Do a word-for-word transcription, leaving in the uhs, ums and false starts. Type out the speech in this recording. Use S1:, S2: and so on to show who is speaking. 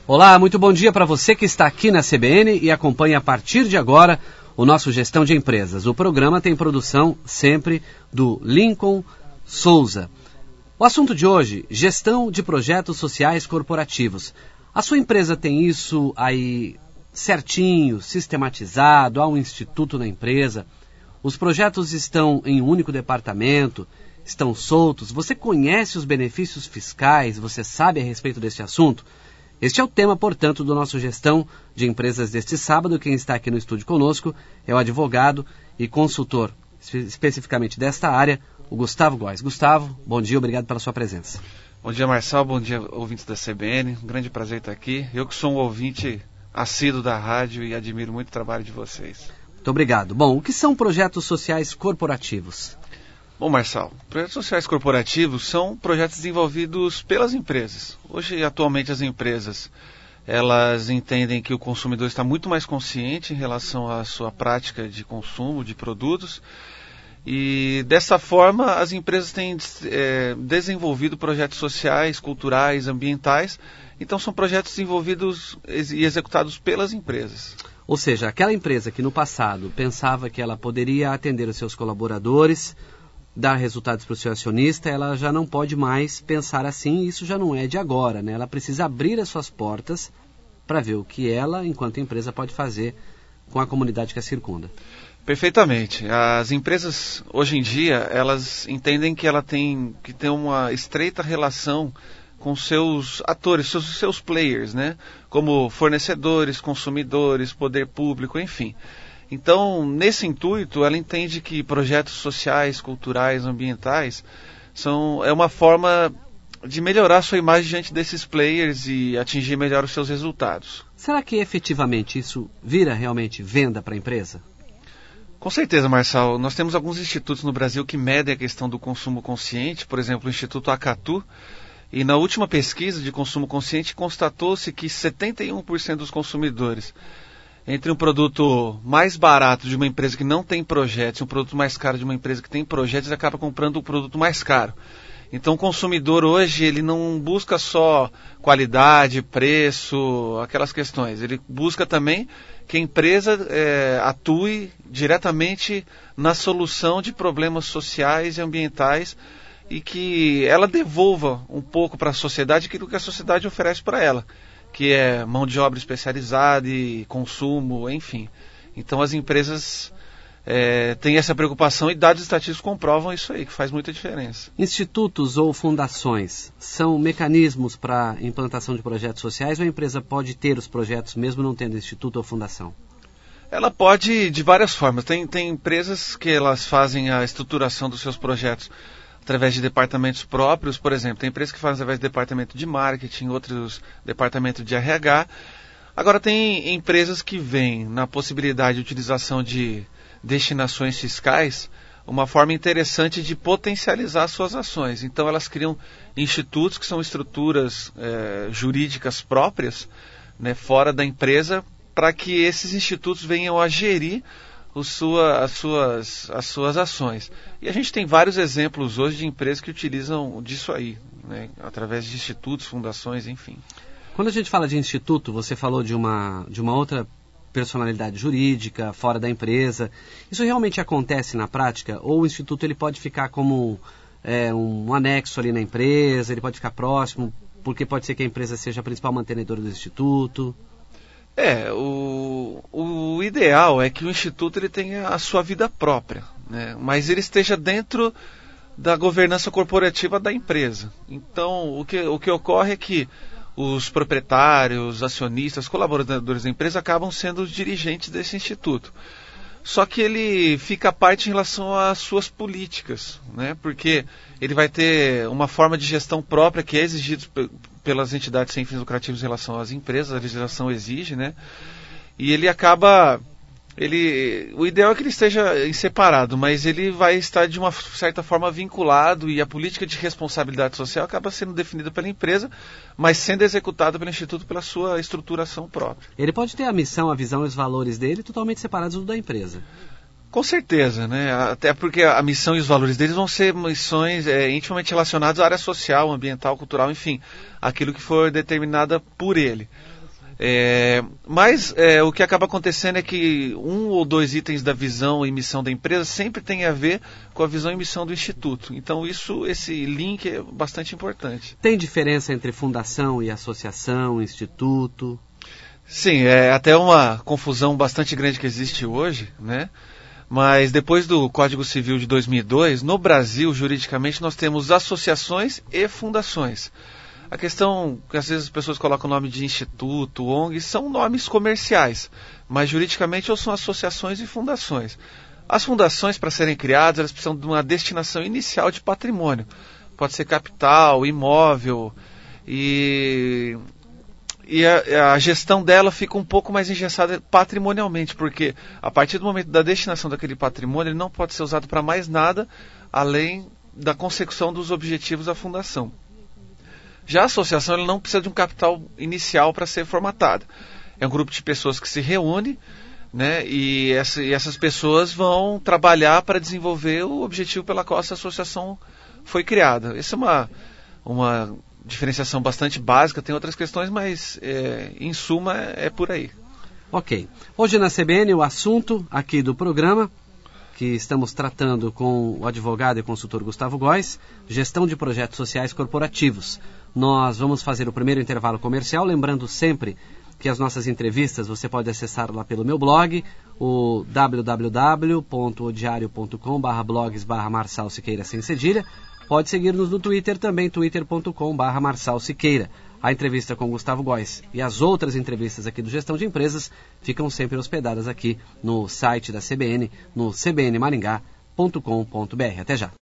S1: Olá, muito bom dia para você que está aqui na C B N e acompanha a partir de agora o nosso Gestão de Empresas. O programa tem produção sempre do Lincoln Souza. O assunto de hoje, gestão de projetos sociais corporativos. A sua empresa tem isso aí certinho, sistematizado, há um instituto na empresa? Os projetos estão em um único departamento, estão soltos? Você conhece os benefícios fiscais? Você sabe a respeito deste assunto? Este é o tema, portanto, do nosso Gestão de Empresas deste sábado. Quem está aqui no estúdio conosco é o advogado e consultor, especificamente desta área, o Gustavo Góes. Gustavo, bom dia, obrigado pela sua presença.
S2: Bom dia, Marçal, bom dia, ouvintes da C B N. Um grande prazer estar aqui. Eu que sou um ouvinte assíduo da rádio e admiro muito o trabalho de vocês.
S1: Muito obrigado. Bom, o que são projetos sociais corporativos?
S2: Bom, Marçal, projetos sociais corporativos são projetos desenvolvidos pelas empresas. Hoje, atualmente, as empresas, elas entendem que o consumidor está muito mais consciente em relação à sua prática de consumo de produtos e, dessa forma, as empresas têm é, desenvolvido projetos sociais, culturais, ambientais. Então, são projetos desenvolvidos e executados pelas empresas.
S1: Ou seja, aquela empresa que no passado pensava que ela poderia atender os seus colaboradores, dar resultados para o seu acionista, ela já não pode mais pensar assim, e isso já não é de agora, né? Ela precisa abrir as suas portas para ver o que ela, enquanto empresa, pode fazer com a comunidade que a circunda.
S2: Perfeitamente. As empresas, hoje em dia, elas entendem que ela tem que ter uma estreita relação com seus atores, seus, seus players, né? Como fornecedores, consumidores, poder público, enfim. Então, nesse intuito, ela entende que projetos sociais, culturais, ambientais são, é uma forma de melhorar sua imagem diante desses players e atingir melhor os seus resultados.
S1: Será que efetivamente isso vira realmente venda para a empresa?
S2: Com certeza, Marçal. Nós temos alguns institutos no Brasil que medem a questão do consumo consciente, por exemplo, o Instituto Acatu, e na última pesquisa de consumo consciente constatou-se que setenta e um por cento dos consumidores, entre um produto mais barato de uma empresa que não tem projetos e um produto mais caro de uma empresa que tem projetos, acaba comprando o produto mais caro. Então o consumidor hoje ele não busca só qualidade, preço, aquelas questões. Ele busca também que a empresa é, atue diretamente na solução de problemas sociais e ambientais e que ela devolva um pouco para a sociedade aquilo que a sociedade oferece para ela, que é mão de obra especializada e consumo, enfim. Então as empresas é, têm essa preocupação e dados estatísticos comprovam isso aí, que faz muita diferença.
S1: Institutos ou fundações são mecanismos para implantação de projetos sociais ou a empresa pode ter os projetos mesmo não tendo instituto ou fundação?
S2: Ela pode de várias formas. Tem, tem empresas que elas fazem a estruturação dos seus projetos através de departamentos próprios, por exemplo, tem empresas que fazem através de departamento de marketing, outros departamento de R H. Agora tem empresas que veem na possibilidade de utilização de destinações fiscais uma forma interessante de potencializar suas ações. Então elas criam institutos que são estruturas é, jurídicas próprias, né, fora da empresa, para que esses institutos venham a gerir O sua, as, suas, as suas ações. E a gente tem vários exemplos hoje de empresas que utilizam disso aí, né, através de institutos, fundações, enfim.
S1: Quando a gente fala de instituto, você falou de uma, de uma outra personalidade jurídica fora da empresa. Isso realmente acontece na prática? Ou o instituto ele pode ficar como é, um anexo ali na empresa, ele pode ficar próximo, porque pode ser que a empresa seja a principal mantenedora do instituto?
S2: É, o, o ideal é que o Instituto ele tenha a sua vida própria, né? Mas ele esteja dentro da governança corporativa da empresa. Então, o que, o que ocorre é que os proprietários, acionistas, colaboradores da empresa acabam sendo os dirigentes desse Instituto. Só que ele fica à parte em relação às suas políticas, né? Porque ele vai ter uma forma de gestão própria que é exigida pelas entidades sem fins lucrativos em relação às empresas, a legislação exige, né? E ele acaba, ele, o ideal é que ele esteja em separado, mas ele vai estar de uma certa forma vinculado e a política de responsabilidade social acaba sendo definida pela empresa, mas sendo executada pelo Instituto pela sua estruturação própria.
S1: Ele pode ter a missão, a visão e os valores dele totalmente separados do da empresa.
S2: Com certeza, né? Até porque a missão e os valores deles vão ser missões é, intimamente relacionadas à área social, ambiental, cultural, enfim, aquilo que for determinada por ele. É, mas é, o que acaba acontecendo é que um ou dois itens da visão e missão da empresa sempre tem a ver com a visão e missão do Instituto. Então isso, esse link é bastante importante.
S1: Tem diferença entre fundação e associação, instituto?
S2: Sim, é até uma confusão bastante grande que existe hoje, né? Mas depois do Código Civil de dois mil e dois, no Brasil, juridicamente, nós temos associações e fundações. A questão que às vezes as pessoas colocam o nome de instituto, O N G, são nomes comerciais, mas juridicamente ou são associações e fundações. As fundações, para serem criadas, elas precisam de uma destinação inicial de patrimônio. Pode ser capital, imóvel, e, e a, a gestão dela fica um pouco mais engessada patrimonialmente, porque a partir do momento da destinação daquele patrimônio, ele não pode ser usado para mais nada, além da consecução dos objetivos da fundação. Já a associação ela não precisa de um capital inicial para ser formatada. É um grupo de pessoas que se reúne, né, e, essa, e essas pessoas vão trabalhar para desenvolver o objetivo pela qual essa associação foi criada. Essa é uma, uma diferenciação bastante básica, tem outras questões, mas é, em suma é, é por aí.
S1: Ok. Hoje na C B N o assunto aqui do programa, que estamos tratando com o advogado e consultor Gustavo Góes, gestão de projetos sociais corporativos. Nós vamos fazer o primeiro intervalo comercial, lembrando sempre que as nossas entrevistas você pode acessar lá pelo meu blog, o w w w ponto o diário ponto com barra blogs barra Marçal Siqueira sem cedilha. Pode seguir-nos no Twitter também, twitter ponto com barra Marçal Siqueira. A entrevista com Gustavo Góes e as outras entrevistas aqui do Gestão de Empresas ficam sempre hospedadas aqui no site da C B N, no c b n maringá ponto com ponto b r. Até já.